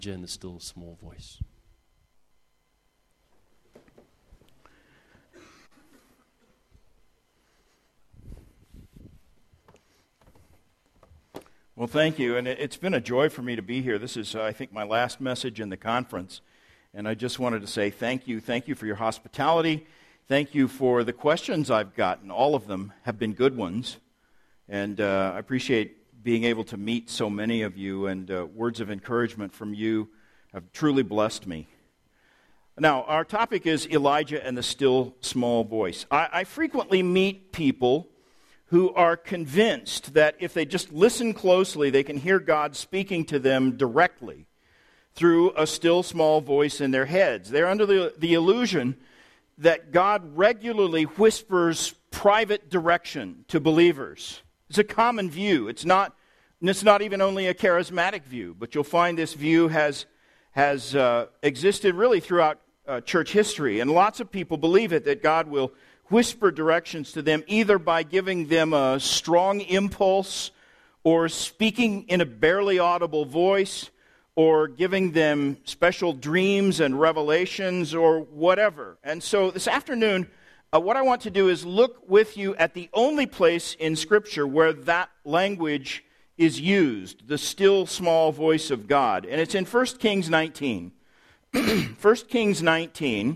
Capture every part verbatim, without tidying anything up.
in the still small voice. Well, thank you, and it's been a joy for me to be here. This is, uh, I think, my last message in the conference, and I just wanted to say thank you. Thank you for your hospitality. Thank you for the questions I've gotten. All of them have been good ones, and uh, I appreciate being able to meet so many of you, and uh, words of encouragement from you have truly blessed me. Now, our topic is Elijah and the still small voice. I, I frequently meet people who are convinced that if they just listen closely, they can hear God speaking to them directly through a still small voice in their heads. They're under the, the illusion that God regularly whispers private direction to believers. It's a common view. It's not, it's not even only a charismatic view, but you'll find this view has, has uh, existed really throughout uh, church history. And lots of people believe it, that God will whisper directions to them either by giving them a strong impulse or speaking in a barely audible voice or giving them special dreams and revelations or whatever. And so this afternoon, uh, what I want to do is look with you at the only place in Scripture where that language is used, the still small voice of God. And it's in First Kings nineteen. First Kings nineteen.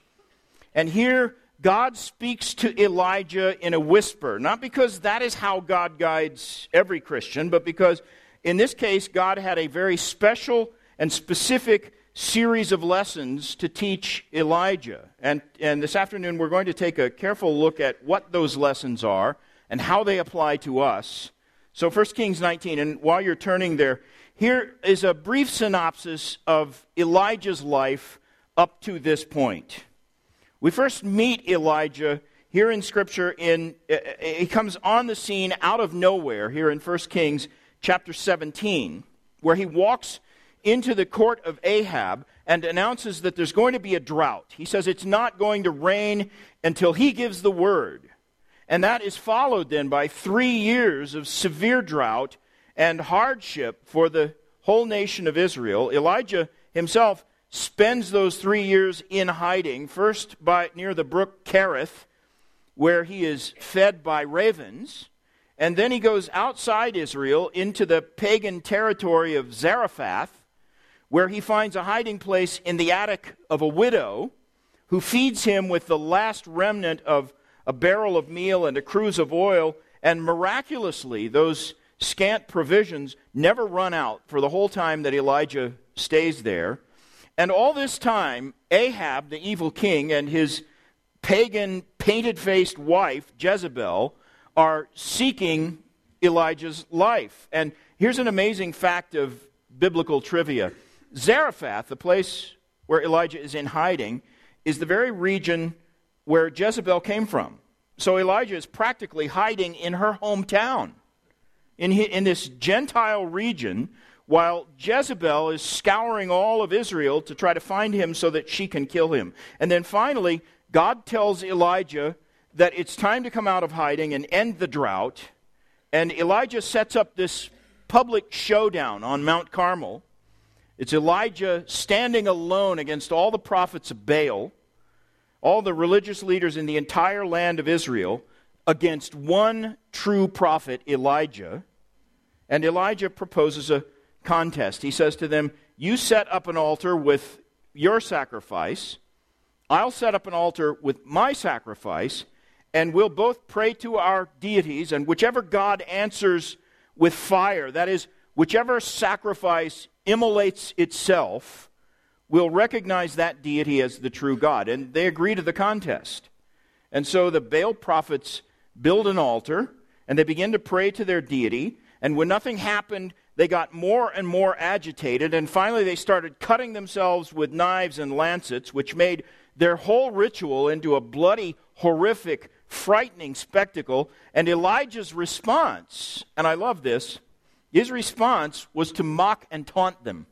And here God speaks to Elijah in a whisper, not because that is how God guides every Christian, but because in this case, God had a very special and specific series of lessons to teach Elijah. And, and this afternoon, we're going to take a careful look at what those lessons are and how they apply to us. So First Kings nineteen, and while you're turning there, here is a brief synopsis of Elijah's life up to this point. We first meet Elijah here in Scripture. In uh, he comes on the scene out of nowhere here in First Kings chapter seventeen, where he walks into the court of Ahab and announces that there's going to be a drought. He says it's not going to rain until he gives the word. And that is followed then by three years of severe drought and hardship for the whole nation of Israel. Elijah himself spends those three years in hiding, first by near the brook Kerith, where he is fed by ravens, and then he goes outside Israel into the pagan territory of Zarephath, where he finds a hiding place in the attic of a widow who feeds him with the last remnant of a barrel of meal and a cruse of oil, and miraculously those scant provisions never run out for the whole time that Elijah stays there. And all this time, Ahab, the evil king, and his pagan, painted-faced wife, Jezebel, are seeking Elijah's life. And here's an amazing fact of biblical trivia. Zarephath, the place where Elijah is in hiding, is the very region where Jezebel came from. So Elijah is practically hiding in her hometown, in, in this Gentile region, while Jezebel is scouring all of Israel to try to find him so that she can kill him. And then finally, God tells Elijah that it's time to come out of hiding and end the drought. And Elijah sets up this public showdown on Mount Carmel. It's Elijah standing alone against all the prophets of Baal, all the religious leaders in the entire land of Israel, against one true prophet, Elijah. And Elijah proposes a contest. He says to them, you set up an altar with your sacrifice, I'll set up an altar with my sacrifice, and we'll both pray to our deities, and whichever God answers with fire, that is, whichever sacrifice immolates itself, we'll recognize that deity as the true God. And they agree to the contest. And so the Baal prophets build an altar, and they begin to pray to their deity, and when nothing happened, they got more and more agitated, and finally they started cutting themselves with knives and lancets, which made their whole ritual into a bloody, horrific, frightening spectacle. And Elijah's response, and I love this, his response was to mock and taunt them.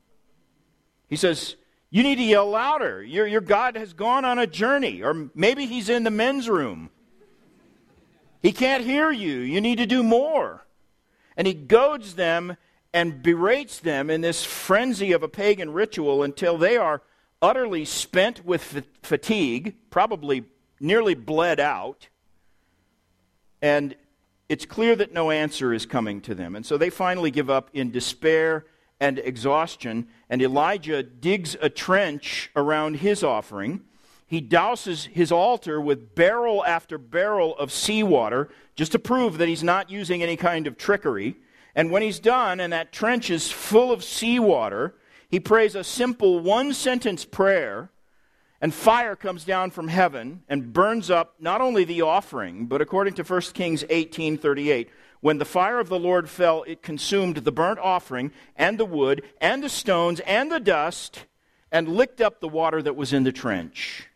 He says, you need to yell louder. Your, your God has gone on a journey, or maybe he's in the men's room. He can't hear you. You need to do more. And he goads them and berates them in this frenzy of a pagan ritual until they are utterly spent with fatigue, probably nearly bled out, and it's clear that no answer is coming to them. And so they finally give up in despair and exhaustion, and Elijah digs a trench around his offering. He douses his altar with barrel after barrel of seawater just to prove that he's not using any kind of trickery. And when he's done and that trench is full of seawater, he prays a simple one-sentence prayer, and fire comes down from heaven and burns up not only the offering, but according to First Kings eighteen thirty-eight, when the fire of the Lord fell, it consumed the burnt offering and the wood and the stones and the dust and licked up the water that was in the trench.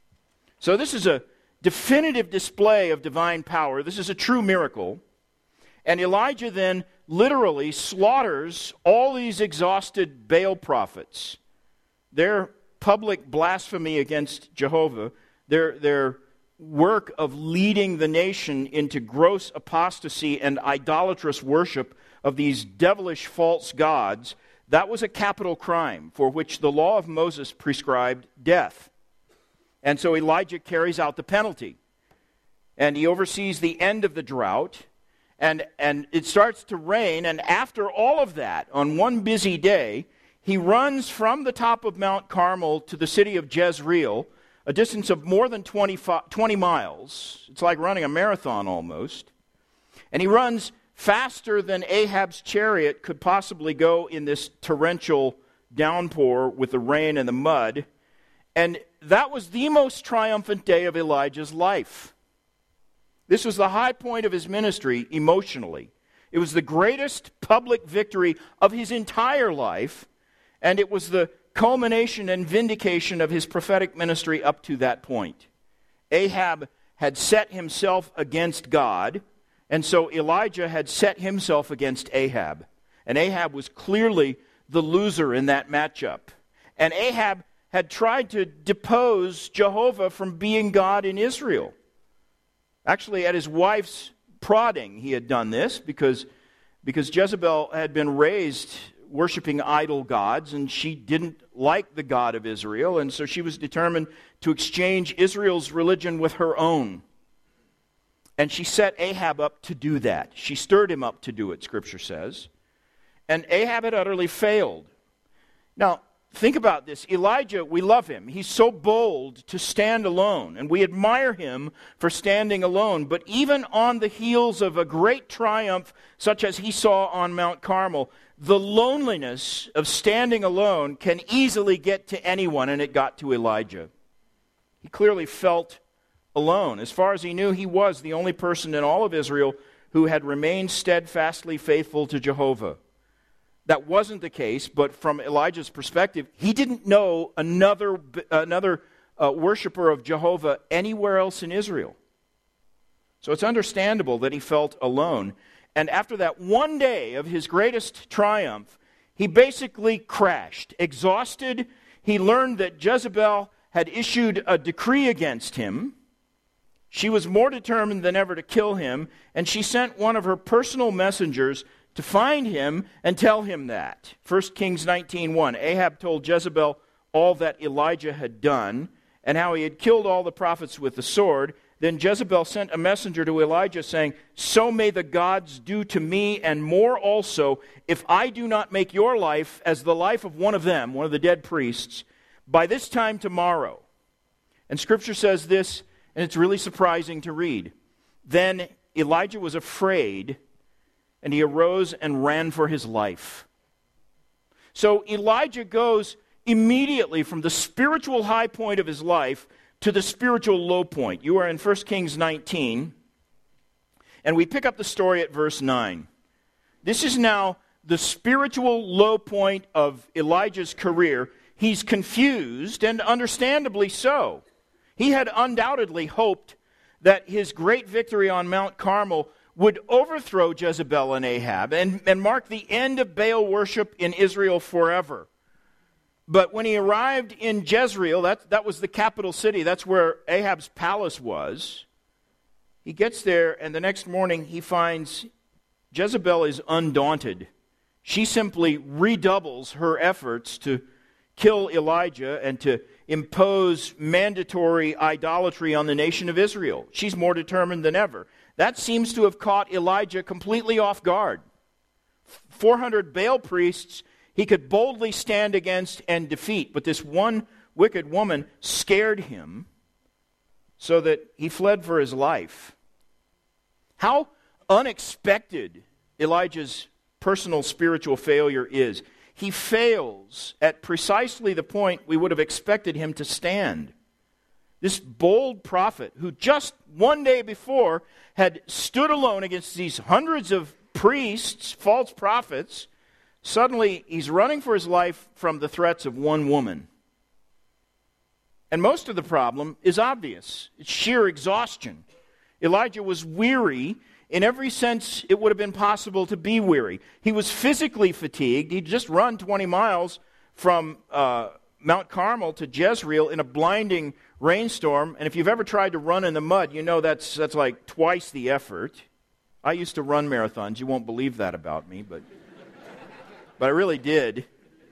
So this is a definitive display of divine power. This is a true miracle. And Elijah then literally slaughters all these exhausted Baal prophets. Their public blasphemy against Jehovah, their, their work of leading the nation into gross apostasy and idolatrous worship of these devilish false gods, that was a capital crime for which the law of Moses prescribed death. And so Elijah carries out the penalty. And he oversees the end of the drought. And, and it starts to rain. And after all of that, on one busy day, he runs from the top of Mount Carmel to the city of Jezreel, a distance of more than twenty, twenty miles. It's like running a marathon almost. And he runs faster than Ahab's chariot could possibly go in this torrential downpour with the rain and the mud. And that was the most triumphant day of Elijah's life. This was the high point of his ministry emotionally. It was the greatest public victory of his entire life, and it was the culmination and vindication of his prophetic ministry up to that point. Ahab had set himself against God, and so Elijah had set himself against Ahab. And Ahab was clearly the loser in that matchup. And Ahab had tried to depose Jehovah from being God in Israel. Actually, at his wife's prodding, he had done this because, because Jezebel had been raised worshiping idol gods, and she didn't like the God of Israel, and so she was determined to exchange Israel's religion with her own. And she set Ahab up to do that. She stirred him up to do it, Scripture says. And Ahab had utterly failed. Now, think about this. Elijah, we love him. He's so bold to stand alone, and we admire him for standing alone. But even on the heels of a great triumph such as he saw on Mount Carmel, the loneliness of standing alone can easily get to anyone, and it got to Elijah. He clearly felt alone. As far as he knew, he was the only person in all of Israel who had remained steadfastly faithful to Jehovah. That wasn't the case, but from Elijah's perspective, he didn't know another, another uh, worshiper of Jehovah anywhere else in Israel. So it's understandable that he felt alone. And after that one day of his greatest triumph, he basically crashed. Exhausted, he learned that Jezebel had issued a decree against him. She was more determined than ever to kill him, and she sent one of her personal messengers to find him and tell him that. First Kings nineteen one, Ahab told Jezebel all that Elijah had done and how he had killed all the prophets with the sword. Then Jezebel sent a messenger to Elijah saying, "So may the gods do to me and more also, if I do not make your life as the life of one of them," one of the dead priests, "by this time tomorrow." And Scripture says this, and it's really surprising to read. Then Elijah was afraid, and he arose and ran for his life. So Elijah goes immediately from the spiritual high point of his life to the spiritual low point. You are in First Kings nineteen, and we pick up the story at verse nine. This is now the spiritual low point of Elijah's career. He's confused, and understandably so. He had undoubtedly hoped that his great victory on Mount Carmel would overthrow Jezebel and Ahab and, and mark the end of Baal worship in Israel forever. But when he arrived in Jezreel, that, that was the capital city, that's where Ahab's palace was, he gets there, and the next morning he finds Jezebel is undaunted she simply redoubles her efforts to kill Elijah and to impose mandatory idolatry on the nation of Israel. She's more determined than ever. That seems to have caught Elijah completely off guard. four hundred Baal priests he could boldly stand against and defeat, but this one wicked woman scared him so that he fled for his life. How unexpected Elijah's personal spiritual failure is. He fails at precisely the point we would have expected him to stand. This bold prophet, who just one day before had stood alone against these hundreds of priests, false prophets, suddenly he's running for his life from the threats of one woman. And most of the problem is obvious. It's sheer exhaustion. Elijah was weary in every sense it would have been possible to be weary. He was physically fatigued. He'd just run twenty miles from uh, Mount Carmel to Jezreel in a blinding rainstorm. And if you've ever tried to run in the mud, you know that's that's like twice the effort. I used to run marathons. You won't believe that about me, but but I really did.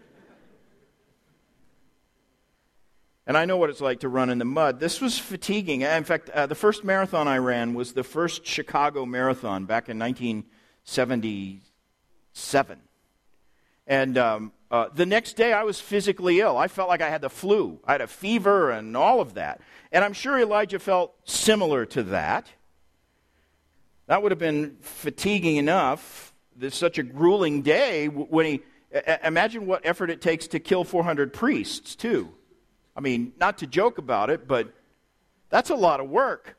And I know what it's like to run in the mud. This was fatiguing. In fact, uh, the first marathon I ran was the first Chicago Marathon back in nineteen seventy-seven. And um, uh, the next day I was physically ill. I felt like I had the flu. I had a fever and all of that. And I'm sure Elijah felt similar to that. That would have been fatiguing enough. There's such a grueling day when he... Imagine what effort it takes to kill four hundred priests, too. I mean, not to joke about it, but that's a lot of work.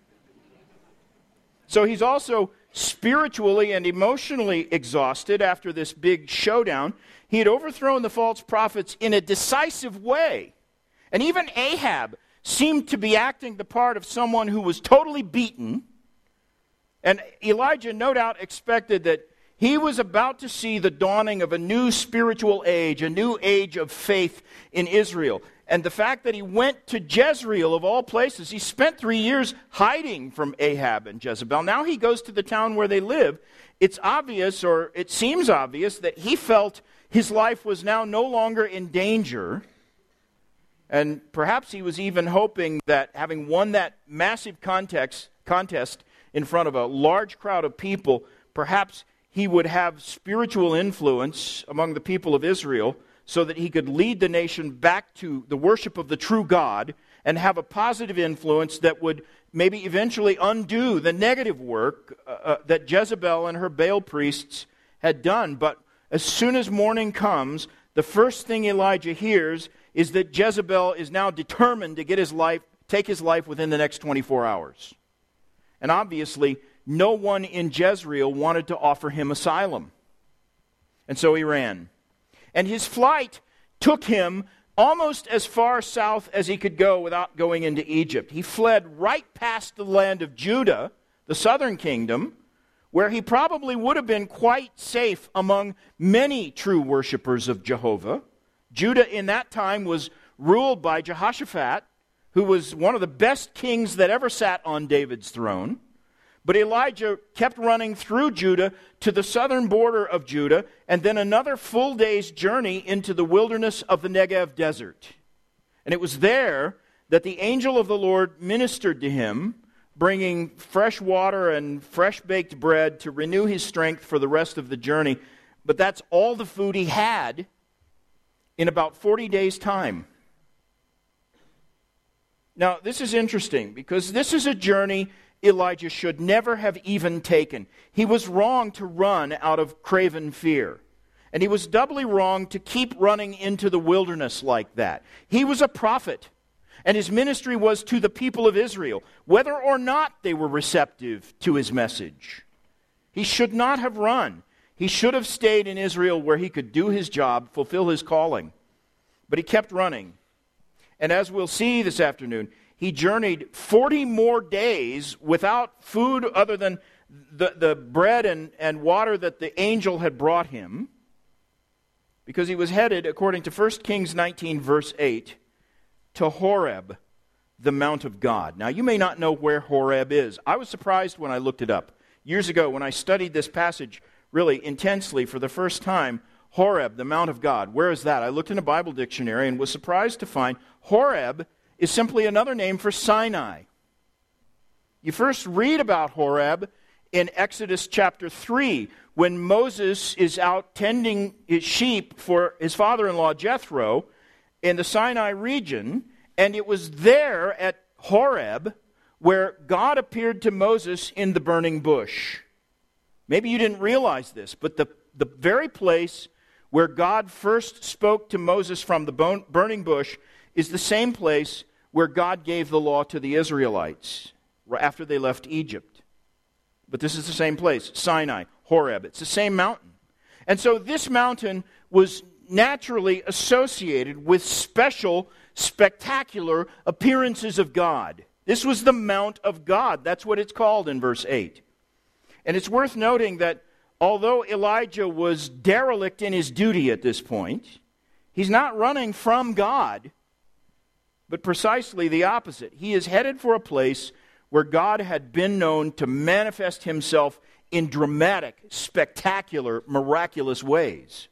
So he's also spiritually and emotionally exhausted after this big showdown. He had overthrown the false prophets in a decisive way. And even Ahab seemed to be acting the part of someone who was totally beaten. And Elijah no doubt expected that he was about to see the dawning of a new spiritual age, a new age of faith in Israel. And the fact that he went to Jezreel, of all places, he spent three years hiding from Ahab and Jezebel. Now he goes to the town where they live. It's obvious, or it seems obvious, that he felt his life was now no longer in danger. And perhaps he was even hoping that having won that massive context, contest in front of a large crowd of people, perhaps he would have spiritual influence among the people of Israel so that he could lead the nation back to the worship of the true God and have a positive influence that would maybe eventually undo the negative work uh, uh, that Jezebel and her Baal priests had done. But as soon as morning comes, the first thing Elijah hears is that Jezebel is now determined to get his life, take his life within the next twenty-four hours. And obviously, no one in Jezreel wanted to offer him asylum. And so he ran. And his flight took him almost as far south as he could go without going into Egypt. He fled right past the land of Judah, the southern kingdom, where he probably would have been quite safe among many true worshipers of Jehovah. Judah in that time was ruled by Jehoshaphat, who was one of the best kings that ever sat on David's throne. But Elijah kept running through Judah to the southern border of Judah, and then another full day's journey into the wilderness of the Negev desert. And it was there that the angel of the Lord ministered to him, bringing fresh water and fresh baked bread to renew his strength for the rest of the journey. But that's all the food he had in about forty days' time. Now, this is interesting because this is a journey Elijah should never have even taken. He was wrong to run out of craven fear. And he was doubly wrong to keep running into the wilderness like that. He was a prophet, and his ministry was to the people of Israel, whether or not they were receptive to his message. He should not have run. He should have stayed in Israel where he could do his job, fulfill his calling. But he kept running. And as we'll see this afternoon, he journeyed forty more days without food other than the, the bread and, and water that the angel had brought him, because he was headed, according to First Kings nineteen, verse eight, to Horeb, the Mount of God. Now, you may not know where Horeb is. I was surprised when I looked it up. Years ago, when I studied this passage really intensely for the first time, Horeb, the Mount of God. Where is that? I looked in a Bible dictionary and was surprised to find Horeb is simply another name for Sinai. You first read about Horeb in Exodus chapter three, when Moses is out tending his sheep for his father-in-law Jethro in the Sinai region, and it was there at Horeb where God appeared to Moses in the burning bush. Maybe you didn't realize this, but the, the very place where God first spoke to Moses from the bone, burning bush is the same place where God gave the law to the Israelites after they left Egypt. But this is the same place, Sinai, Horeb. It's the same mountain. And so this mountain was naturally associated with special, spectacular appearances of God. This was the Mount of God. That's what it's called in verse eight. And it's worth noting that although Elijah was derelict in his duty at this point, he's not running from God, but precisely the opposite. He is headed for a place where God had been known to manifest himself in dramatic, spectacular, miraculous ways.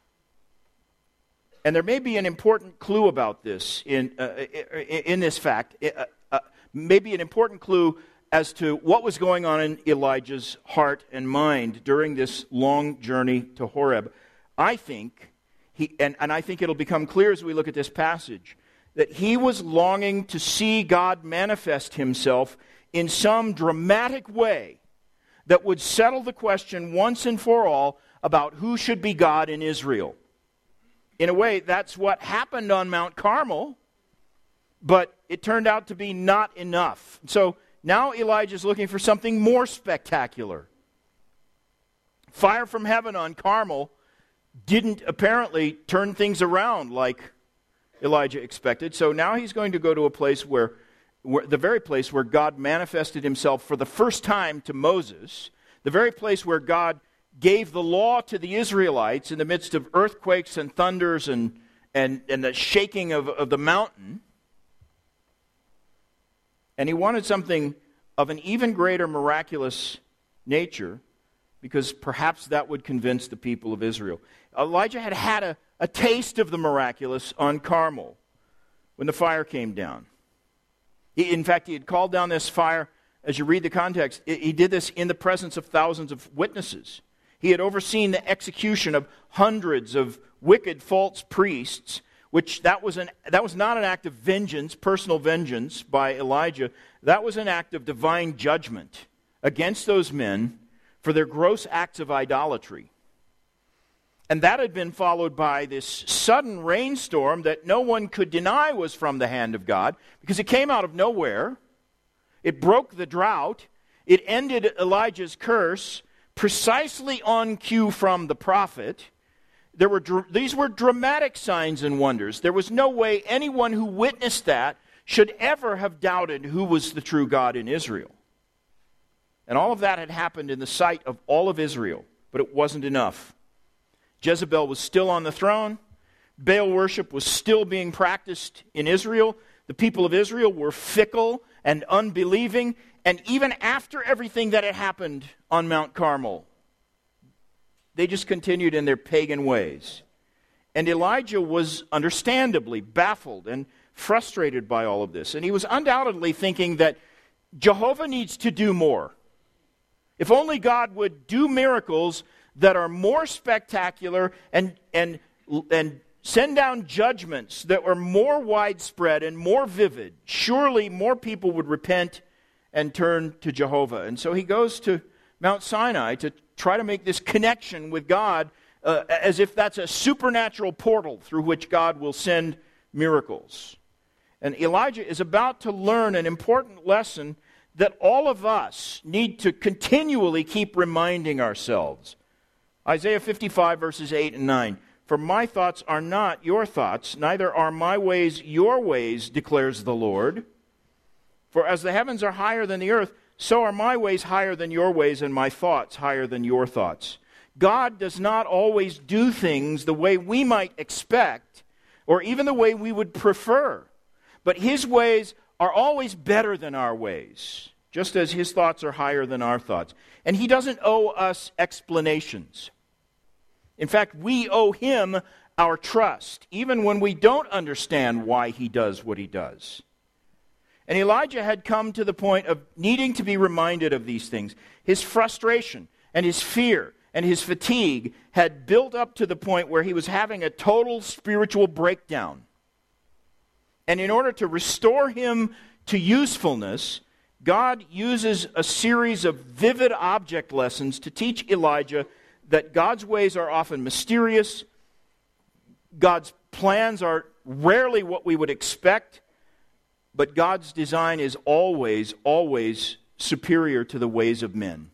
And there may be an important clue about this in, uh, in this fact, uh, uh, maybe an important clue as to what was going on in Elijah's heart and mind during this long journey to Horeb. I think, he, and, and I think it'll become clear as we look at this passage, that he was longing to see God manifest himself in some dramatic way that would settle the question once and for all about who should be God in Israel. In a way, that's what happened on Mount Carmel, but it turned out to be not enough. So now Elijah is looking for something more spectacular. Fire from heaven on Carmel didn't apparently turn things around like Elijah expected. So now he's going to go to a place where, where, the very place where God manifested himself for the first time to Moses, the very place where God gave the law to the Israelites in the midst of earthquakes and thunders and, and, and the shaking of, of the mountain. And he wanted something of an even greater miraculous nature, because perhaps that would convince the people of Israel. Elijah had had a, a taste of the miraculous on Carmel when the fire came down. He, in fact, he had called down this fire. As you read the context, he did this in the presence of thousands of witnesses. He had overseen the execution of hundreds of wicked false priests, which that was an that was not an act of vengeance, personal vengeance by Elijah. That was an act of divine judgment against those men for their gross acts of idolatry. And that had been followed by this sudden rainstorm that no one could deny was from the hand of God, because it came out of nowhere. It broke the drought. It ended Elijah's curse precisely on cue from the prophet. There were these were dramatic signs and wonders. There was no way anyone who witnessed that should ever have doubted who was the true God in Israel. And all of that had happened in the sight of all of Israel, but it wasn't enough. Jezebel was still on the throne. Baal worship was still being practiced in Israel. The people of Israel were fickle and unbelieving. And even after everything that had happened on Mount Carmel, they just continued in their pagan ways. And Elijah was understandably baffled and frustrated by all of this. And he was undoubtedly thinking that Jehovah needs to do more. If only God would do miracles that are more spectacular and, and, and send down judgments that were more widespread and more vivid, surely more people would repent and turn to Jehovah. And so he goes to Mount Sinai to try to make this connection with God uh, as if that's a supernatural portal through which God will send miracles. And Elijah is about to learn an important lesson that all of us need to continually keep reminding ourselves. Isaiah fifty-five, verses eight and nine. For my thoughts are not your thoughts, neither are my ways your ways, declares the Lord. For as the heavens are higher than the earth, so are my ways higher than your ways, and my thoughts higher than your thoughts. God does not always do things the way we might expect, or even the way we would prefer. But his ways are always better than our ways. just as his thoughts are higher than our thoughts. And he doesn't owe us explanations. In fact, we owe him our trust, even when we don't understand why he does what he does. And Elijah had come to the point of needing to be reminded of these things. His frustration and his fear and his fatigue had built up to the point where he was having a total spiritual breakdown. And in order to restore him to usefulness, God uses a series of vivid object lessons to teach Elijah that God's ways are often mysterious, God's plans are rarely what we would expect, but God's design is always, always superior to the ways of men.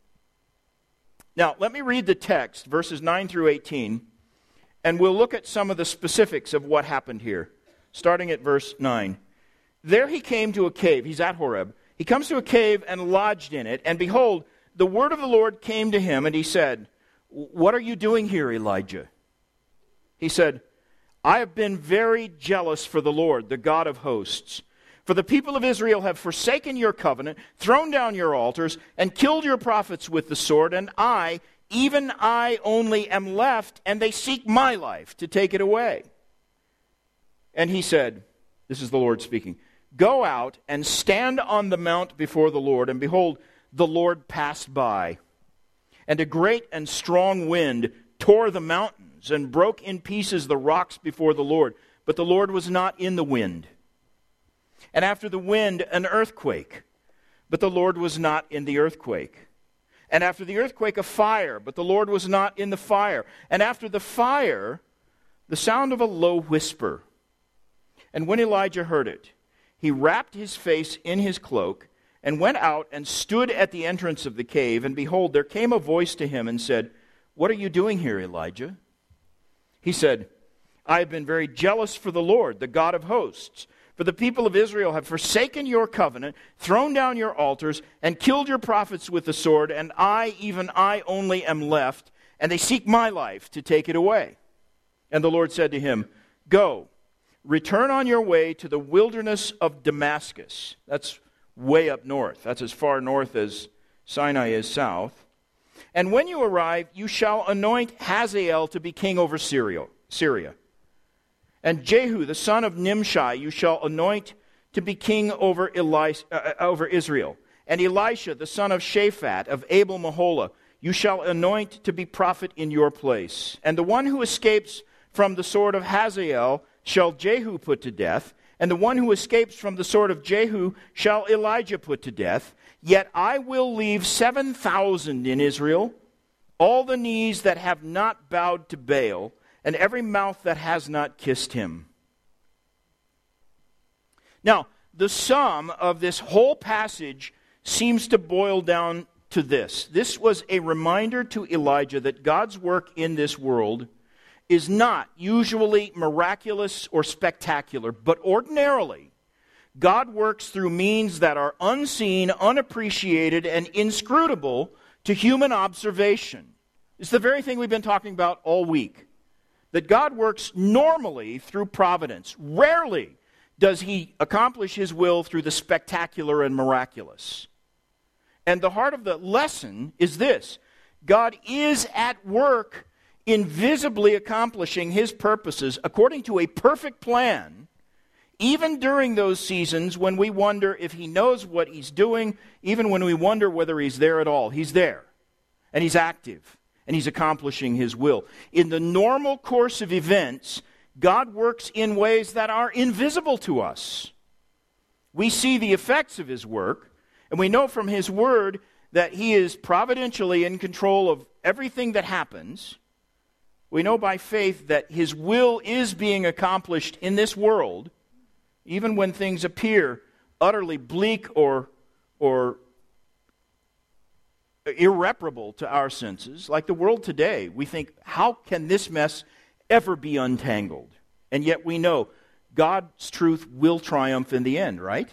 Now, let me read the text, verses nine through eighteen, and we'll look at some of the specifics of what happened here, starting at verse nine. There he came to a cave. He's at Horeb. He comes to a cave and lodged in it, and behold, the word of the Lord came to him, and he said, "What are you doing here, Elijah?" He said, "I have been very jealous for the Lord, the God of hosts. For the people of Israel have forsaken your covenant, thrown down your altars, and killed your prophets with the sword, and I, even I only am left, and they seek my life to take it away." And he said, this is the Lord speaking, "Go out and stand on the mount before the Lord, and behold, the Lord passed by. And a great and strong wind tore the mountains and broke in pieces the rocks before the Lord. But the Lord was not in the wind. And after the wind, an earthquake. But the Lord was not in the earthquake. And after the earthquake, a fire. But the Lord was not in the fire. And after the fire, the sound of a low whisper. And when Elijah heard it, he wrapped his face in his cloak and went out and stood at the entrance of the cave. And behold, there came a voice to him and said, "What are you doing here, Elijah?" He said, "I have been very jealous for the Lord, the God of hosts. For the people of Israel have forsaken your covenant, thrown down your altars, and killed your prophets with the sword, and I, even I only am left, and they seek my life to take it away." And the Lord said to him, "Go, return on your way to the wilderness of Damascus." That's way up north. That's as far north as Sinai is south. "And when you arrive, you shall anoint Hazael to be king over Syria. Syria. And Jehu, the son of Nimshi, you shall anoint to be king over, Elis- uh, over Israel. And Elisha, the son of Shaphat of Abel-Meholah, you shall anoint to be prophet in your place. And the one who escapes from the sword of Hazael shall Jehu put to death. And the one who escapes from the sword of Jehu shall Elijah put to death. Yet I will leave seven thousand in Israel, all the knees that have not bowed to Baal, and every mouth that has not kissed him." Now, the sum of this whole passage seems to boil down to this. This was a reminder to Elijah that God's work in this world is not usually miraculous or spectacular, but ordinarily, God works through means that are unseen, unappreciated, and inscrutable to human observation. It's the very thing we've been talking about all week. That God works normally through providence. Rarely does he accomplish his will through the spectacular and miraculous. And the heart of the lesson is this: God is at work invisibly accomplishing his purposes according to a perfect plan, even during those seasons when we wonder if he knows what he's doing, even when we wonder whether he's there at all. He's there, and he's active. And he's accomplishing his will. In the normal course of events, God works in ways that are invisible to us. We see the effects of his work, and we know from his word that he is providentially in control of everything that happens. We know by faith that his will is being accomplished in this world, even when things appear utterly bleak or or irreparable to our senses. Like the world today, we think, how can this mess ever be untangled? And yet we know God's truth will triumph in the end, right?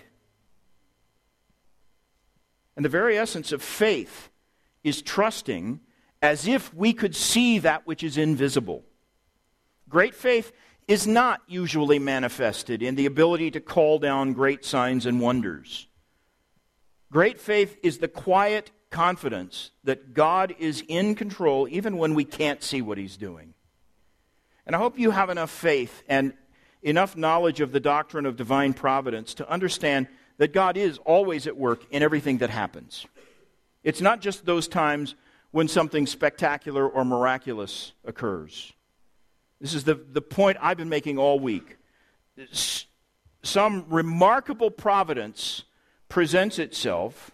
And the very essence of faith is trusting as if we could see that which is invisible. Great faith is not usually manifested in the ability to call down great signs and wonders. Great faith is the quiet confidence that God is in control even when we can't see what he's doing. And I hope you have enough faith and enough knowledge of the doctrine of divine providence to understand that God is always at work in everything that happens. It's not just those times when something spectacular or miraculous occurs. This is the, the point I've been making all week. Some remarkable providence presents itself,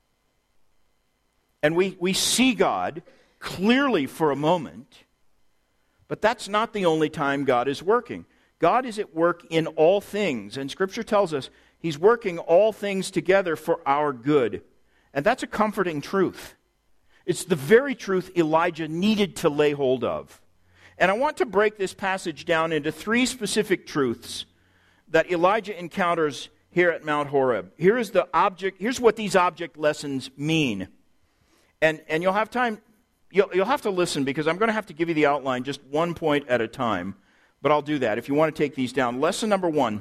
and we, we see God clearly for a moment, but that's not the only time God is working. God is at work in all things, and Scripture tells us he's working all things together for our good. And that's a comforting truth. It's the very truth Elijah needed to lay hold of. And I want to break this passage down into three specific truths that Elijah encounters here at Mount Horeb. Here is the object, here's what these object lessons mean. And and you'll have time, you'll, you'll have to listen because I'm going to have to give you the outline just one point at a time. But I'll do that if you want to take these down. Lesson number one,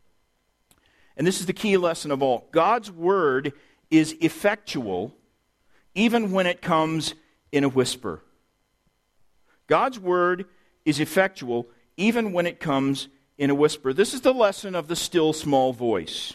and this is the key lesson of all. God's word is effectual even when it comes in a whisper. God's word is effectual even when it comes in a whisper. This is the lesson of the still small voice.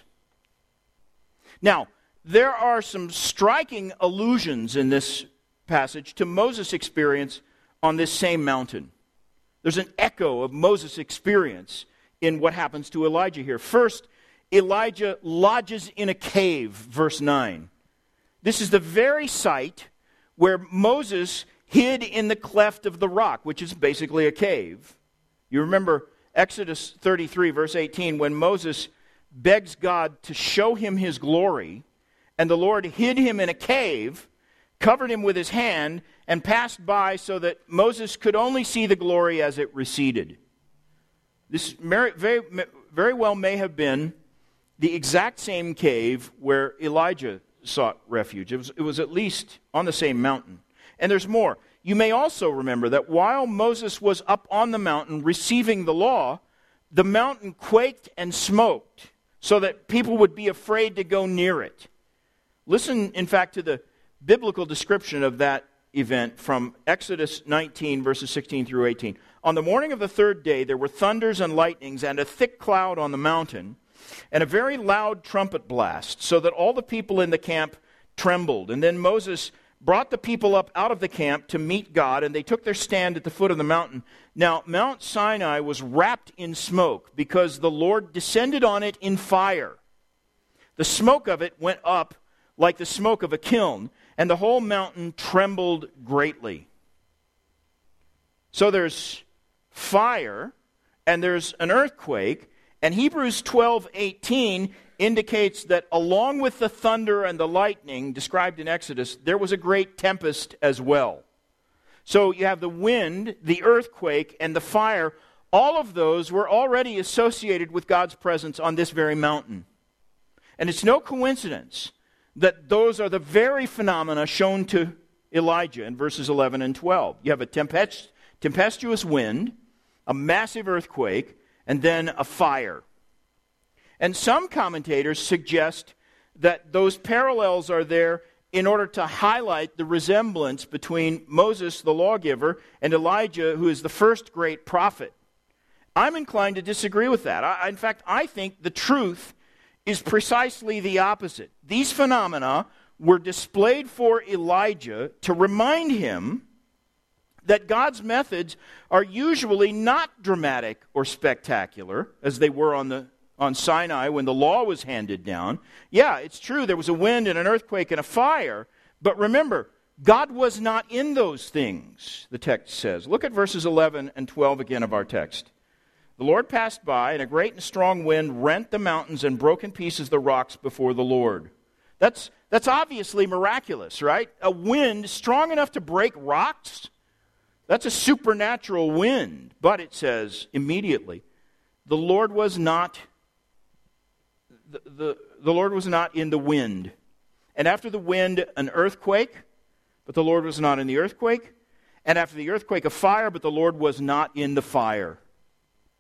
Now, there are some striking allusions in this passage to Moses' experience on this same mountain. There's an echo of Moses' experience in what happens to Elijah here. First, Elijah lodges in a cave, verse nine. This is the very site where Moses hid in the cleft of the rock, which is basically a cave. You remember Exodus thirty-three, verse eighteen, when Moses begs God to show him his glory, and the Lord hid him in a cave, covered him with his hand, and passed by so that Moses could only see the glory as it receded. This very, very, very well may have been the exact same cave where Elijah sought refuge. It was, it was at least on the same mountain. And there's more. You may also remember that while Moses was up on the mountain receiving the law, the mountain quaked and smoked so that people would be afraid to go near it. Listen, in fact, to the biblical description of that event from Exodus nineteen, verses sixteen through eighteen. On the morning of the third day, there were thunders and lightnings and a thick cloud on the mountain, and a very loud trumpet blast, so that all the people in the camp trembled. And then Moses brought the people up out of the camp to meet God, and they took their stand at the foot of the mountain. Now, Mount Sinai was wrapped in smoke, because the Lord descended on it in fire. The smoke of it went up like the smoke of a kiln, and the whole mountain trembled greatly. So there's fire, and there's an earthquake, and Hebrews twelve eighteen indicates that along with the thunder and the lightning described in Exodus, there was a great tempest as well. So you have the wind, the earthquake, and the fire. All of those were already associated with God's presence on this very mountain. And it's no coincidence that those are the very phenomena shown to Elijah in verses eleven and twelve. You have a tempest, tempestuous wind, a massive earthquake, and then a fire. And some commentators suggest that those parallels are there in order to highlight the resemblance between Moses, the lawgiver, and Elijah, who is the first great prophet. I'm inclined to disagree with that. I, in fact, I think the truth is precisely the opposite. These phenomena were displayed for Elijah to remind him that God's methods are usually not dramatic or spectacular, as they were on the on Sinai when the law was handed down. Yeah, it's true, there was a wind and an earthquake and a fire, but remember, God was not in those things, the text says. Look at verses eleven and twelve again of our text. The Lord passed by, and a great and strong wind rent the mountains and broke in pieces the rocks before the Lord. That's, that's obviously miraculous, right? A wind strong enough to break rocks? That's a supernatural wind. But it says immediately, the Lord was not the, the, the Lord was not in the wind. And after the wind, an earthquake, but the Lord was not in the earthquake. And after the earthquake, a fire, but the Lord was not in the fire.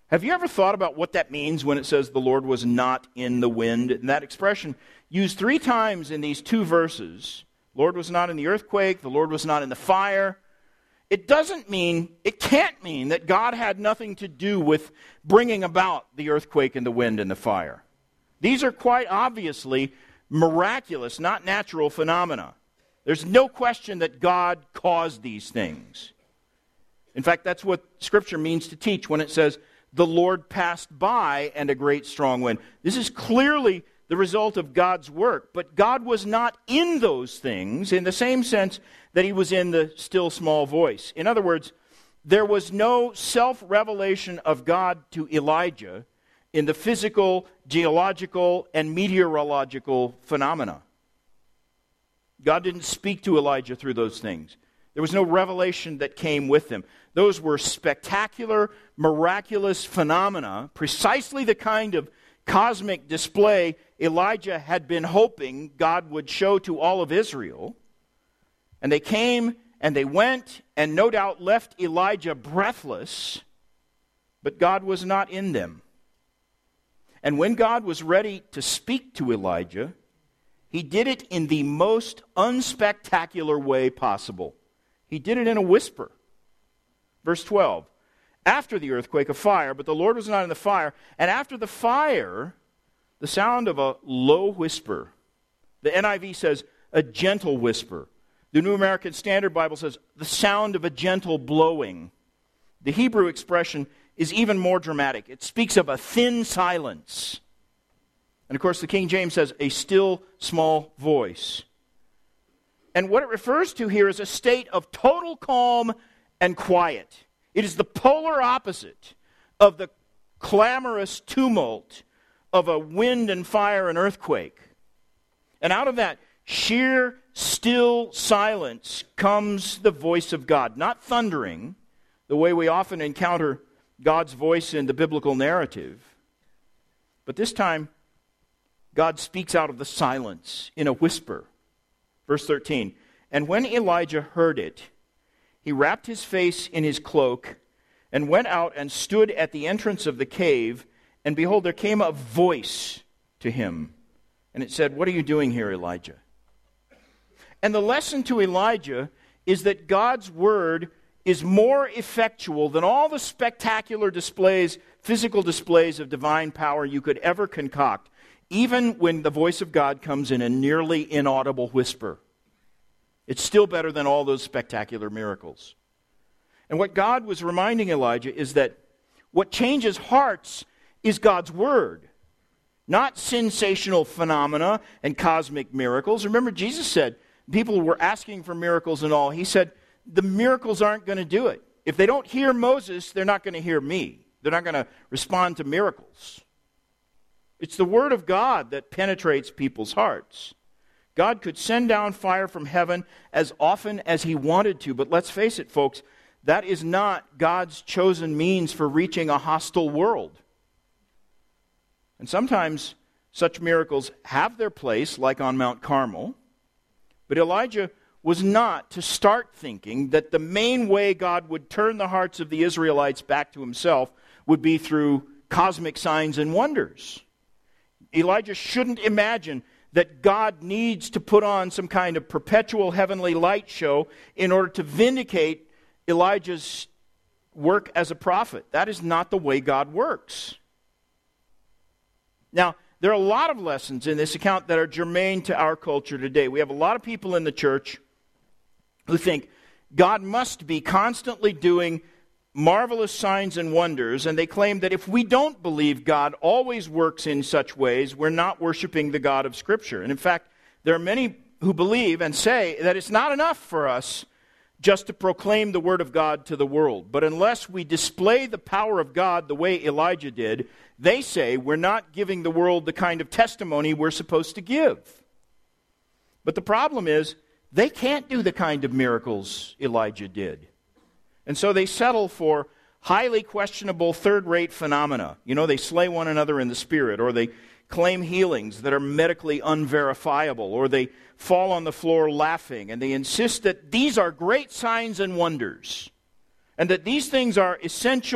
Have you ever thought about what that means when it says the Lord was not in the wind? And that expression used three times in these two verses. Lord was not in the earthquake, the Lord was not in the fire. It doesn't mean, it can't mean that God had nothing to do with bringing about the earthquake and the wind and the fire. These are quite obviously miraculous, not natural phenomena. There's no question that God caused these things. In fact, that's what Scripture means to teach when it says, the Lord passed by and a great strong wind. This is clearly the result of God's work, but God was not in those things in the same sense that he was in the still small voice. In other words, there was no self-revelation of God to Elijah in the physical, geological, and meteorological phenomena. God didn't speak to Elijah through those things. There was no revelation that came with them. Those were spectacular, miraculous phenomena, precisely the kind of cosmic display Elijah had been hoping God would show to all of Israel. And they came and they went and no doubt left Elijah breathless, but God was not in them. And when God was ready to speak to Elijah, he did it in the most unspectacular way possible. He did it in a whisper. Verse twelve, after the earthquake, a fire, but the Lord was not in the fire. And after the fire, the sound of a low whisper. The N I V says, a gentle whisper. The New American Standard Bible says, the sound of a gentle blowing. The Hebrew expression is even more dramatic. It speaks of a thin silence. And of course, the King James says, a still small voice. And what it refers to here is a state of total calm and quiet. It is the polar opposite of the clamorous tumult of a wind and fire and earthquake. And out of that sheer, still silence comes the voice of God. Not thundering, the way we often encounter God's voice in the biblical narrative. But this time, God speaks out of the silence in a whisper. Verse thirteen, and when Elijah heard it, he wrapped his face in his cloak and went out and stood at the entrance of the cave, and behold, there came a voice to him. And it said, what are you doing here, Elijah? And the lesson to Elijah is that God's word is more effectual than all the spectacular displays, physical displays of divine power you could ever concoct, even when the voice of God comes in a nearly inaudible whisper. It's still better than all those spectacular miracles. And what God was reminding Elijah is that what changes hearts is God's word, not sensational phenomena and cosmic miracles. Remember, Jesus said, people were asking for miracles and all. He said, the miracles aren't going to do it. If they don't hear Moses, they're not going to hear me. They're not going to respond to miracles. It's the word of God that penetrates people's hearts. God could send down fire from heaven as often as he wanted to, but let's face it, folks, that is not God's chosen means for reaching a hostile world. And sometimes such miracles have their place, like on Mount Carmel, but Elijah was not to start thinking that the main way God would turn the hearts of the Israelites back to himself would be through cosmic signs and wonders. Elijah shouldn't imagine that God needs to put on some kind of perpetual heavenly light show in order to vindicate Elijah's work as a prophet. That is not the way God works. Now, there are a lot of lessons in this account that are germane to our culture today. We have a lot of people in the church who think God must be constantly doing marvelous signs and wonders, and they claim that if we don't believe God always works in such ways, we're not worshiping the God of Scripture. And in fact, there are many who believe and say that it's not enough for us just to proclaim the Word of God to the world. But unless we display the power of God the way Elijah did, they say we're not giving the world the kind of testimony we're supposed to give. But the problem is, they can't do the kind of miracles Elijah did. And so they settle for highly questionable third-rate phenomena. You know, they slay one another in the spirit, or they claim healings that are medically unverifiable, or they fall on the floor laughing, and they insist that these are great signs and wonders, and that these things are essential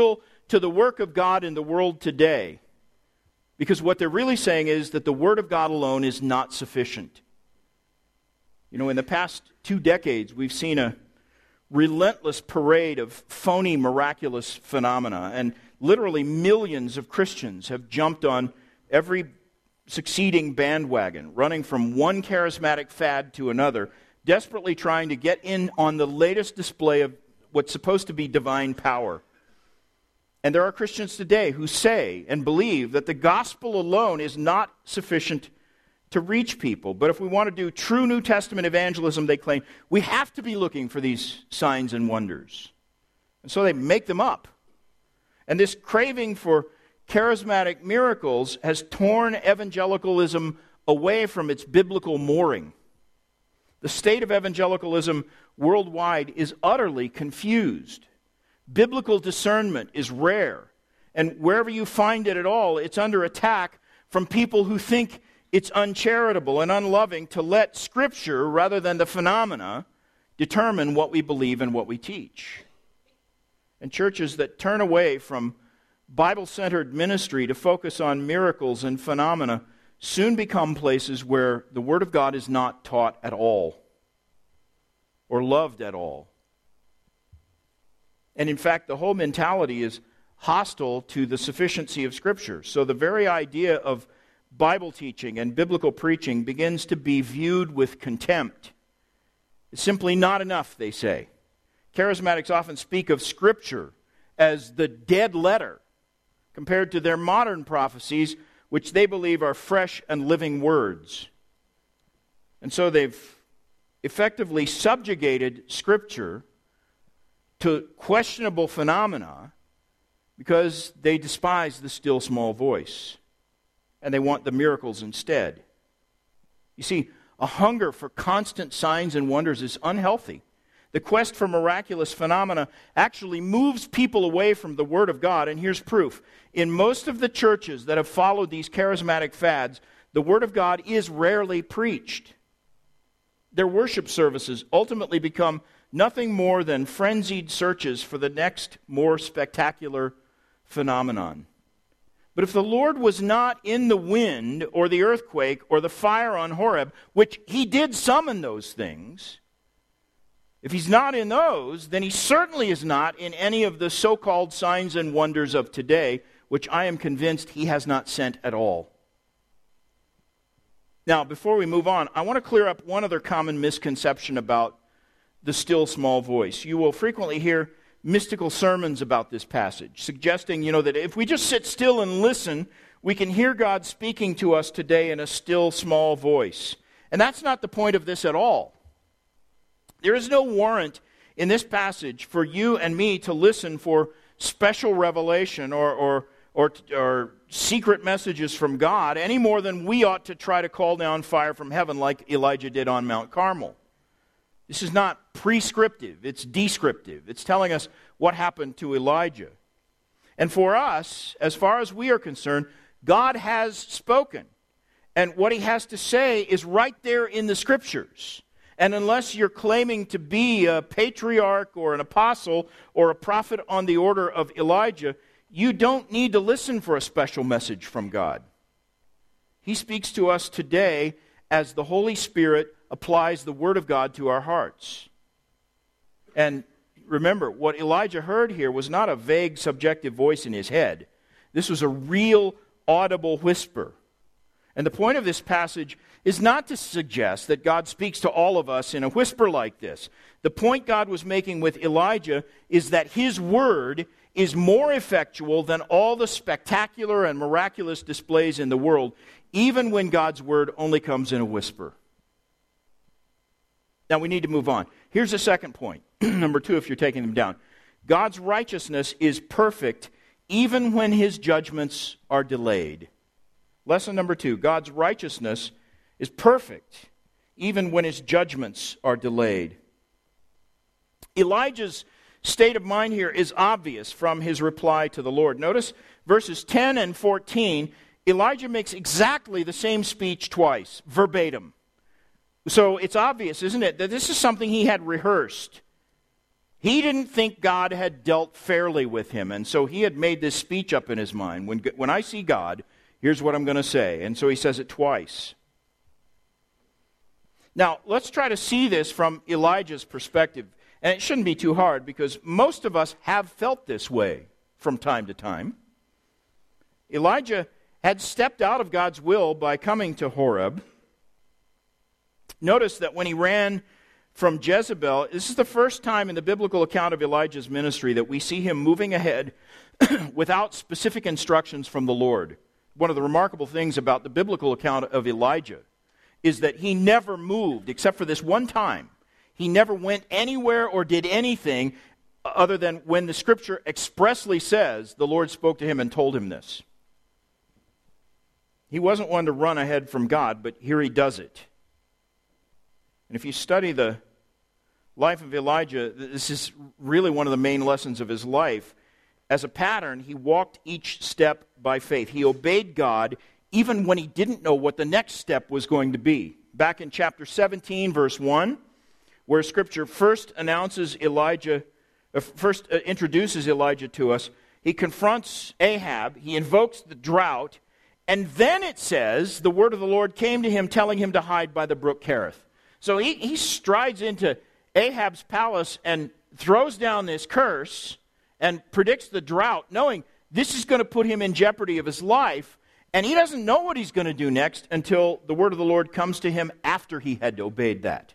to the work of God in the world today. Because what they're really saying is that the Word of God alone is not sufficient. You know, in the past two decades, we've seen a relentless parade of phony, miraculous phenomena, and literally millions of Christians have jumped on every succeeding bandwagon, running from one charismatic fad to another, desperately trying to get in on the latest display of what's supposed to be divine power. And there are Christians today who say and believe that the gospel alone is not sufficient to reach people. But if we want to do true New Testament evangelism, they claim, we have to be looking for these signs and wonders. And so they make them up. And this craving for charismatic miracles has torn evangelicalism away from its biblical mooring. The state of evangelicalism worldwide is utterly confused. Biblical discernment is rare. And wherever you find it at all, it's under attack from people who think it's uncharitable and unloving to let Scripture, rather than the phenomena, determine what we believe and what we teach. And churches that turn away from Bible-centered ministry to focus on miracles and phenomena soon become places where the Word of God is not taught at all or loved at all. And in fact, the whole mentality is hostile to the sufficiency of Scripture. So the very idea of Bible teaching and biblical preaching begins to be viewed with contempt. It's simply not enough, they say. Charismatics often speak of Scripture as the dead letter compared to their modern prophecies, which they believe are fresh and living words. And so they've effectively subjugated Scripture to questionable phenomena because they despise the still small voice, and they want the miracles instead. You see, a hunger for constant signs and wonders is unhealthy. The quest for miraculous phenomena actually moves people away from the Word of God, and here's proof. In most of the churches that have followed these charismatic fads, the Word of God is rarely preached. Their worship services ultimately become nothing more than frenzied searches for the next more spectacular phenomenon. But if the Lord was not in the wind or the earthquake or the fire on Horeb, which He did summon those things, if He's not in those, then He certainly is not in any of the so-called signs and wonders of today, which I am convinced He has not sent at all. Now, before we move on, I want to clear up one other common misconception about the still small voice. You will frequently hear mystical sermons about this passage, suggesting, you know, that if we just sit still and listen, we can hear God speaking to us today in a still small voice. And that's not the point of this at all. There is no warrant in this passage for you and me to listen for special revelation or or or, or secret messages from God any more than we ought to try to call down fire from heaven like Elijah did on Mount Carmel. This is not prescriptive, it's descriptive. It's telling us what happened to Elijah. And for us, as far as we are concerned, God has spoken. And what He has to say is right there in the Scriptures. And unless you're claiming to be a patriarch or an apostle or a prophet on the order of Elijah, you don't need to listen for a special message from God. He speaks to us today as the Holy Spirit applies the Word of God to our hearts. And remember, what Elijah heard here was not a vague, subjective voice in his head. This was a real, audible whisper. And the point of this passage is not to suggest that God speaks to all of us in a whisper like this. The point God was making with Elijah is that His Word is more effectual than all the spectacular and miraculous displays in the world, even when God's Word only comes in a whisper. Now we need to move on. Here's the second point. Number two, if you're taking them down. God's righteousness is perfect even when His judgments are delayed. Lesson number two, God's righteousness is perfect even when His judgments are delayed. Elijah's state of mind here is obvious from his reply to the Lord. Notice verses ten and fourteen, Elijah makes exactly the same speech twice, verbatim. So it's obvious, isn't it, that this is something he had rehearsed. He didn't think God had dealt fairly with him, and so he had made this speech up in his mind. When, when I see God, here's what I'm going to say. And so he says it twice. Now, let's try to see this from Elijah's perspective. And it shouldn't be too hard, because most of us have felt this way from time to time. Elijah had stepped out of God's will by coming to Horeb. Notice that when he ran from Jezebel, this is the first time in the biblical account of Elijah's ministry that we see him moving ahead without specific instructions from the Lord. One of the remarkable things about the biblical account of Elijah is that he never moved, except for this one time. He never went anywhere or did anything other than when the Scripture expressly says the Lord spoke to him and told him this. He wasn't one to run ahead from God, but here he does it. And if you study the life of Elijah, this is really one of the main lessons of his life. As a pattern, he walked each step by faith. He obeyed God even when he didn't know what the next step was going to be. Back in chapter seventeen, verse one, where Scripture first announces Elijah, uh, first uh, introduces Elijah to us, he confronts Ahab, he invokes the drought, and then it says, the word of the Lord came to him, telling him to hide by the brook Cherith. So he, he strides into Ahab's palace and throws down this curse and predicts the drought, knowing this is going to put him in jeopardy of his life. And he doesn't know what he's going to do next until the word of the Lord comes to him after he had obeyed that.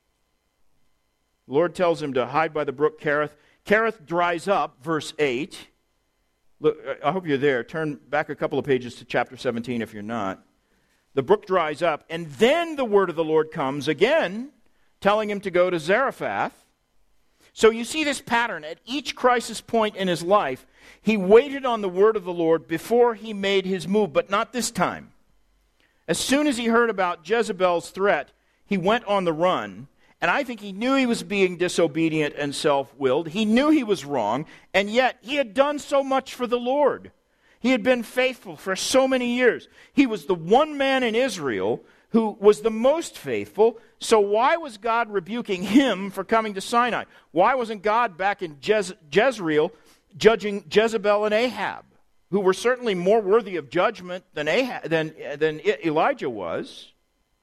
The Lord tells him to hide by the brook Cherith. Cherith dries up, verse eight. Look, I hope you're there. Turn back a couple of pages to chapter seventeen if you're not. The brook dries up, and then the word of the Lord comes again, telling him to go to Zarephath. So you see this pattern. At each crisis point in his life, he waited on the word of the Lord before he made his move, but not this time. As soon as he heard about Jezebel's threat, he went on the run. And I think he knew he was being disobedient and self-willed. He knew he was wrong, and yet he had done so much for the Lord. He had been faithful for so many years. He was the one man in Israel who was the most faithful. So why was God rebuking him for coming to Sinai? Why wasn't God back in Jez- Jezreel judging Jezebel and Ahab, who were certainly more worthy of judgment than, Ahab, than, than Elijah was?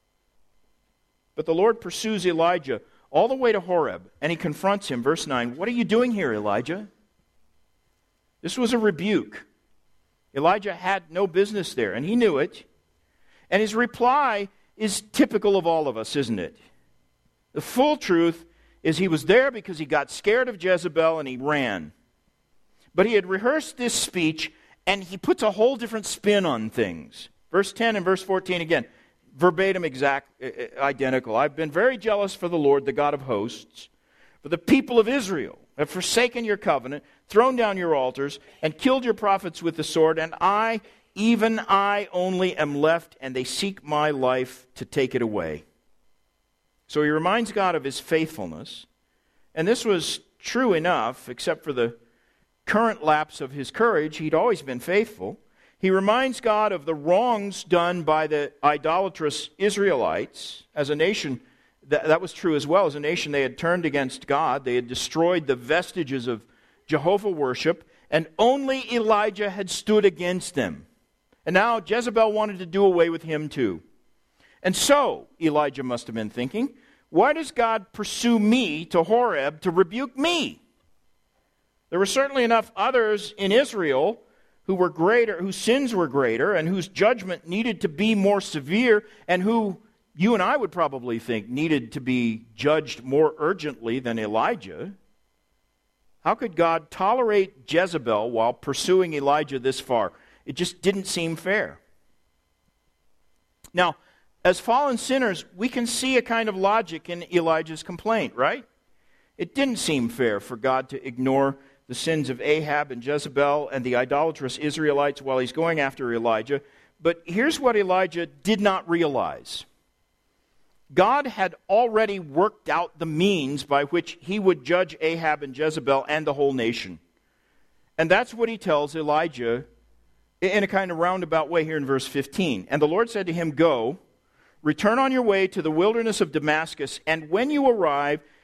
But the Lord pursues Elijah all the way to Horeb, and he confronts him. Verse nine, what are you doing here, Elijah? This was a rebuke. Elijah had no business there, and he knew it. And his reply is typical of all of us, isn't it? The full truth is he was there because he got scared of Jezebel and he ran. But he had rehearsed this speech, and he puts a whole different spin on things. Verse ten and verse fourteen again, verbatim, exact, identical. I've been very jealous for the Lord, the God of hosts, for the people of Israel have forsaken your covenant, thrown down your altars, and killed your prophets with the sword, and I, even I only am left, and they seek my life to take it away. So he reminds God of his faithfulness, and this was true enough, except for the current lapse of his courage. He'd always been faithful. He reminds God of the wrongs done by the idolatrous Israelites as a nation. That, that was true as well. As a nation, they had turned against God. They had destroyed the vestiges of Jehovah worship, and only Elijah had stood against them. And now Jezebel wanted to do away with him too. And so, Elijah must have been thinking, why does God pursue me to Horeb to rebuke me? There were certainly enough others in Israel who were greater, whose sins were greater, and whose judgment needed to be more severe, and who you and I would probably think needed to be judged more urgently than Elijah. How could God tolerate Jezebel while pursuing Elijah this far? It just didn't seem fair. Now, as fallen sinners, we can see a kind of logic in Elijah's complaint, right? It didn't seem fair for God to ignore the sins of Ahab and Jezebel and the idolatrous Israelites while he's going after Elijah. But here's what Elijah did not realize. God had already worked out the means by which he would judge Ahab and Jezebel and the whole nation. And that's what he tells Elijah in a kind of roundabout way here in verse fifteen. And the Lord said to him, go, return on your way to the wilderness of Damascus, and when you arrive,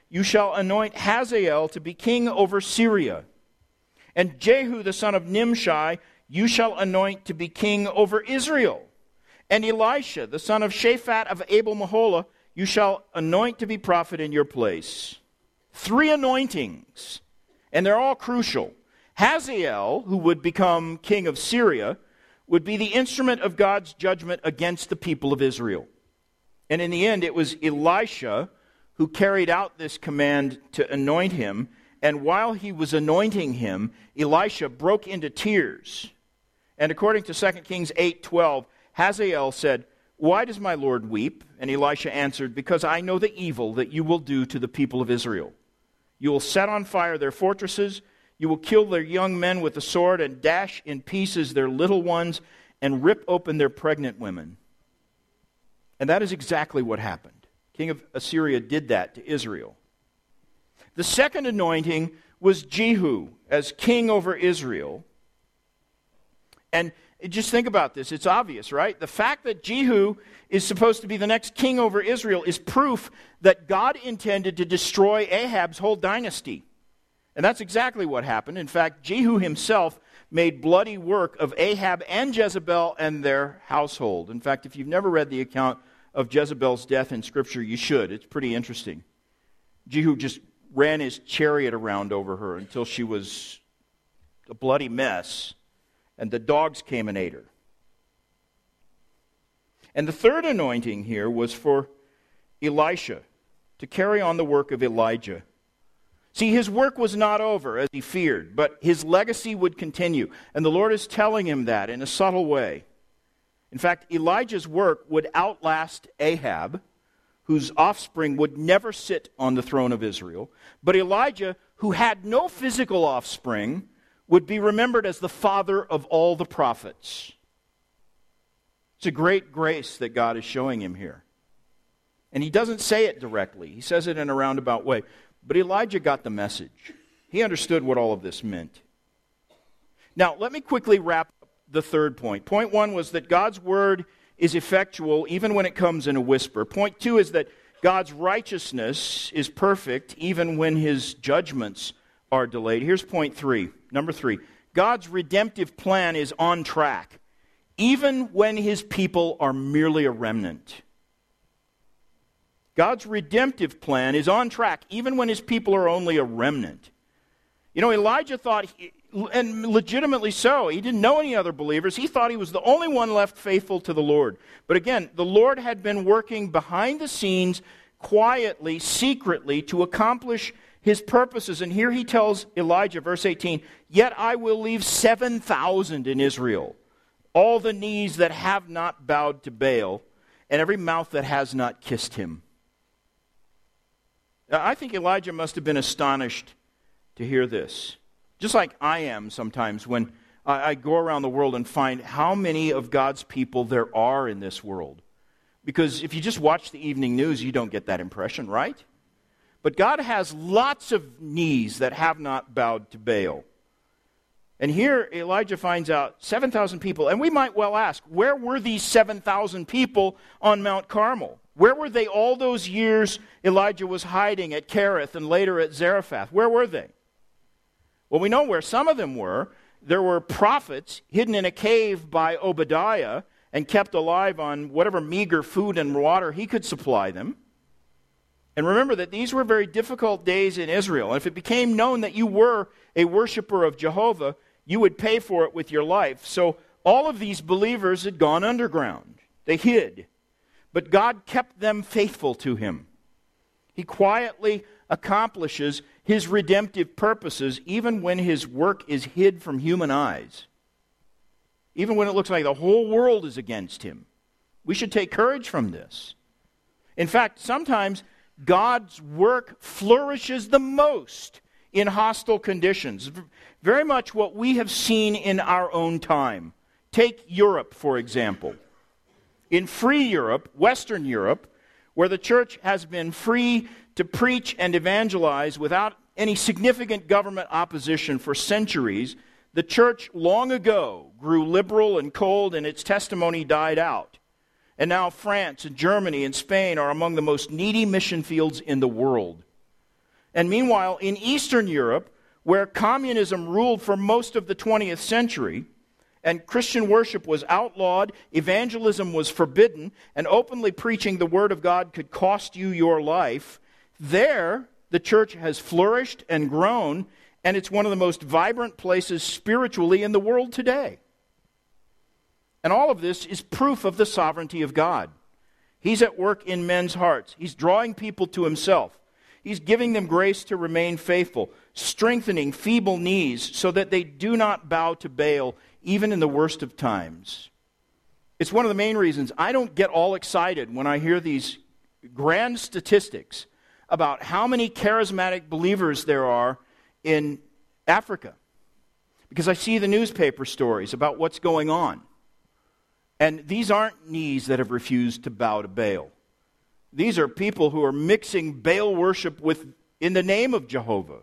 you shall anoint Hazael to be king over Syria. And Jehu the son of Nimshi you shall anoint to be king over Israel. And Elisha the son of Shaphat of Abel-Meholah you shall anoint to be prophet in your place. Three anointings, and they're all crucial. Hazael, who would become king of Syria, would be the instrument of God's judgment against the people of Israel. And in the end, it was Elisha who carried out this command to anoint him. And while he was anointing him, Elisha broke into tears. And according to Second Kings eight twelve, Hazael said, "Why does my Lord weep?" And Elisha answered, "Because I know the evil that you will do to the people of Israel. You will set on fire their fortresses, you will kill their young men with the sword, and dash in pieces their little ones, and rip open their pregnant women." And that is exactly what happened. King of Assyria did that to Israel. The second anointing was Jehu as king over Israel. And just think about this. It's obvious, right? The fact that Jehu is supposed to be the next king over Israel is proof that God intended to destroy Ahab's whole dynasty. And that's exactly what happened. In fact, Jehu himself made bloody work of Ahab and Jezebel and their household. In fact, if you've never read the account of Jezebel's death in Scripture, you should. It's pretty interesting. Jehu just ran his chariot around over her until she was a bloody mess, and the dogs came and ate her. And the third anointing here was for Elisha to carry on the work of Elijah. See, his work was not over, as he feared, but his legacy would continue. And the Lord is telling him that in a subtle way. In fact, Elijah's work would outlast Ahab, whose offspring would never sit on the throne of Israel. But Elijah, who had no physical offspring, would be remembered as the father of all the prophets. It's a great grace that God is showing him here. And he doesn't say it directly. He says it in a roundabout way. But Elijah got the message. He understood what all of this meant. Now, let me quickly wrap up the third point. Point one was that God's word is effectual even when it comes in a whisper. Point two is that God's righteousness is perfect even when his judgments are delayed. Here's point three. Number three. God's redemptive plan is on track even when his people are merely a remnant. God's redemptive plan is on track even when his people are only a remnant. You know, Elijah thought, he, and legitimately so, he didn't know any other believers. He thought he was the only one left faithful to the Lord. But again, the Lord had been working behind the scenes, quietly, secretly, to accomplish his purposes. And here he tells Elijah, verse eighteen, "Yet I will leave seven thousand in Israel, all the knees that have not bowed to Baal, and every mouth that has not kissed him." Now, I think Elijah must have been astonished to hear this. Just like I am sometimes when I, I go around the world and find how many of God's people there are in this world. Because if you just watch the evening news, you don't get that impression, right? But God has lots of knees that have not bowed to Baal. And here Elijah finds out seven thousand people. And we might well ask, where were these seven thousand people on Mount Carmel? Where were they all those years Elijah was hiding at Kerith and later at Zarephath? Where were they? Well, we know where some of them were. There were prophets hidden in a cave by Obadiah and kept alive on whatever meager food and water he could supply them. And remember that these were very difficult days in Israel. And if it became known that you were a worshiper of Jehovah, you would pay for it with your life. So all of these believers had gone underground. They hid. But God kept them faithful to him. He quietly accomplishes his redemptive purposes even when his work is hid from human eyes. Even when it looks like the whole world is against him. We should take courage from this. In fact, sometimes God's work flourishes the most in hostile conditions. Very much what we have seen in our own time. Take Europe, for example. In free Europe, Western Europe, where the church has been free to preach and evangelize without any significant government opposition for centuries, the church long ago grew liberal and cold and its testimony died out. And now France and Germany and Spain are among the most needy mission fields in the world. And meanwhile, in Eastern Europe, where communism ruled for most of the twentieth century, and Christian worship was outlawed, evangelism was forbidden, and openly preaching the Word of God could cost you your life, there the church has flourished and grown, and it's one of the most vibrant places spiritually in the world today. And all of this is proof of the sovereignty of God. He's at work in men's hearts. He's drawing people to Himself. He's giving them grace to remain faithful, strengthening feeble knees so that they do not bow to Baal, even in the worst of times. It's one of the main reasons I don't get all excited when I hear these grand statistics about how many charismatic believers there are in Africa. Because I see the newspaper stories about what's going on. And these aren't knees that have refused to bow to Baal. These are people who are mixing Baal worship with in the name of Jehovah.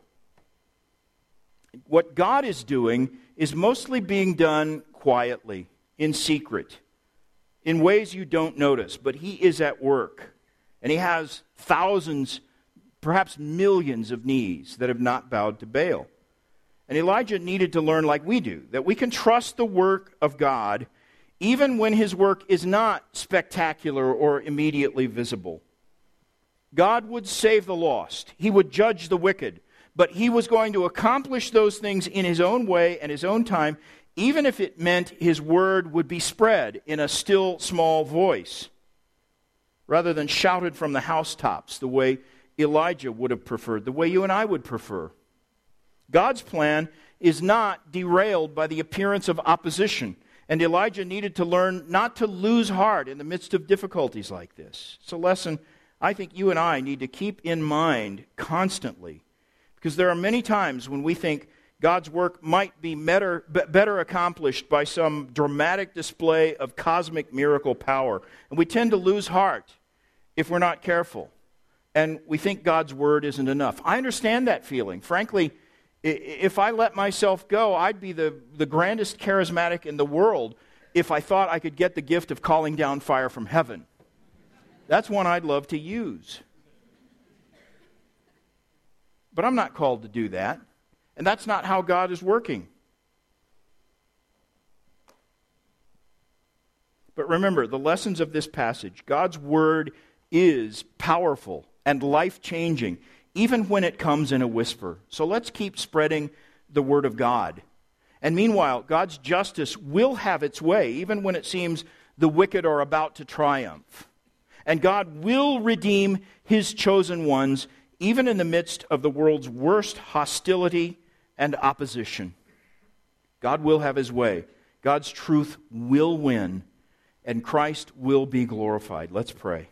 What God is doing is mostly being done quietly, in secret, in ways you don't notice, but He is at work. And He has thousands, perhaps millions of knees that have not bowed to Baal. And Elijah needed to learn like we do, that we can trust the work of God even when His work is not spectacular or immediately visible. God would save the lost. He would judge the wicked. But He was going to accomplish those things in His own way and His own time, even if it meant His word would be spread in a still small voice, rather than shouted from the housetops the way Elijah would have preferred, the way you and I would prefer. God's plan is not derailed by the appearance of opposition. And Elijah needed to learn not to lose heart in the midst of difficulties like this. It's a lesson I think you and I need to keep in mind constantly. Because there are many times when we think God's work might be better, better accomplished by some dramatic display of cosmic miracle power. And we tend to lose heart if we're not careful. And we think God's word isn't enough. I understand that feeling. Frankly, if I let myself go, I'd be the, the grandest charismatic in the world if I thought I could get the gift of calling down fire from heaven. That's one I'd love to use. But I'm not called to do that. And that's not how God is working. But remember, the lessons of this passage, God's word is powerful and life-changing, even when it comes in a whisper. So let's keep spreading the word of God. And meanwhile, God's justice will have its way, even when it seems the wicked are about to triumph. And God will redeem His chosen ones, even in the midst of the world's worst hostility and opposition. God will have His way. God's truth will win, and Christ will be glorified. Let's pray.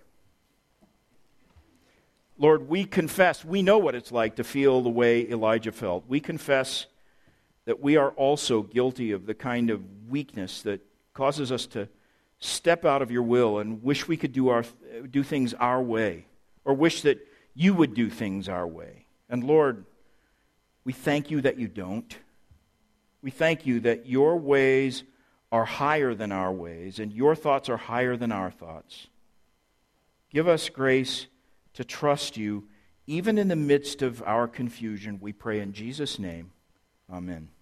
Lord, we confess, we know what it's like to feel the way Elijah felt. We confess that we are also guilty of the kind of weakness that causes us to step out of your will and wish we could do our do things our way, or wish that you would do things our way. And Lord, we thank you that you don't. We thank you that your ways are higher than our ways, and your thoughts are higher than our thoughts. Give us grace to trust you, even in the midst of our confusion. We pray in Jesus' name. Amen.